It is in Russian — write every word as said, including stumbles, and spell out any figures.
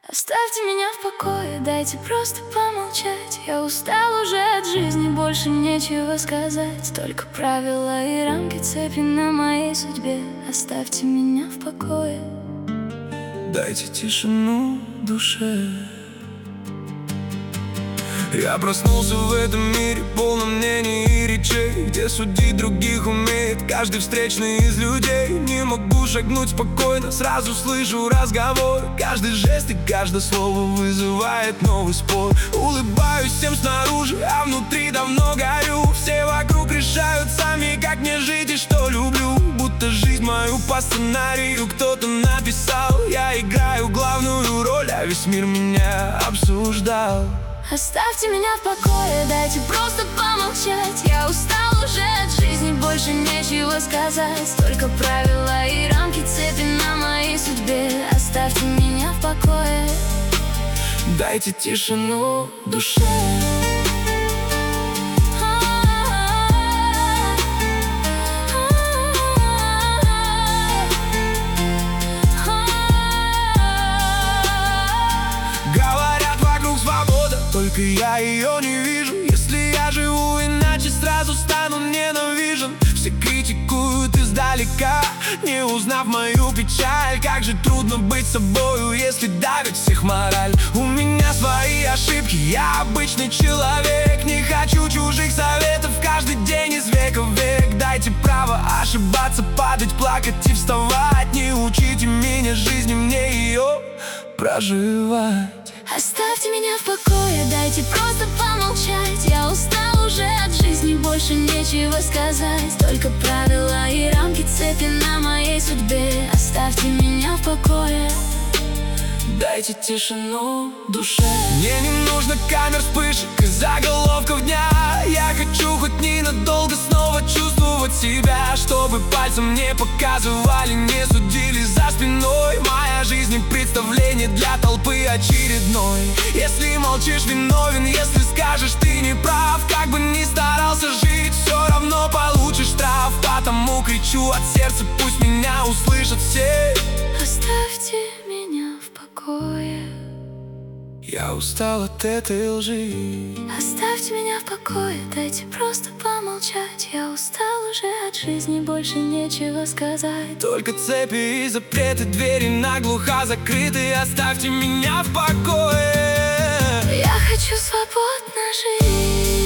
Оставьте меня в покое, дайте просто помолчать. Я устал уже от жизни, больше нечего сказать. Только правила и рамки, цепи на моей судьбе. Оставьте меня в покое. Дайте тишину душе. Я проснулся в этом мире, полном мнений и речей, где судить других умеет каждый встречный из людей. Не могу шагнуть спокойно, сразу слышу разговор. Каждый жест и каждое слово вызывает новый спор. Улыбаюсь всем снаружи, а внутри давно горю. Все вокруг решают сами, как мне жить и что люблю. Будто жизнь мою по сценарию кто-то написал. Я играю главную роль, а весь мир меня обсуждал. Оставьте меня в покое, дайте просто помолчать. Я устал уже от жизни, больше нечего сказать. Только правила и рамки, цепи на моей судьбе. Оставьте меня в покое. Дайте тишину душе. Только я ее не вижу. Если я живу иначе, сразу стану ненавижен. Все критикуют издалека, не узнав мою печаль. Как же трудно быть собою, если давит всех мораль. У меня свои ошибки, я обычный человек. Не хочу чужих советов каждый день из века в век. Дайте право ошибаться, падать, плакать и вставать. Не учите меня жизни, мне ее проживать. Оставьте меня в покое, дайте просто помолчать. Я устал уже от жизни, больше нечего сказать. Только правила и рамки, цепи на моей судьбе. Оставьте меня в покое. Дайте тишину душе. Мне не нужно камер, вспышек и заголовков дня. Я хочу хоть ненадолго снова чувствовать себя, чтобы пальцем не показывали, не судили за спиной. Моя жизнь не представление для толпы очередной. Если молчишь, виновен, если скажешь, ты не прав. Как бы ни старался жить, все равно получишь штраф. Потому кричу от сердца, пусть меня услышат все. Оставьте меня в покое. Я устал от этой лжи. Оставьте меня в покое, дайте просто помолчать. Я устал уже от жизни, больше нечего сказать. Только цепи и запреты, двери наглухо закрыты. Оставьте меня в покое. Я хочу свободно жить.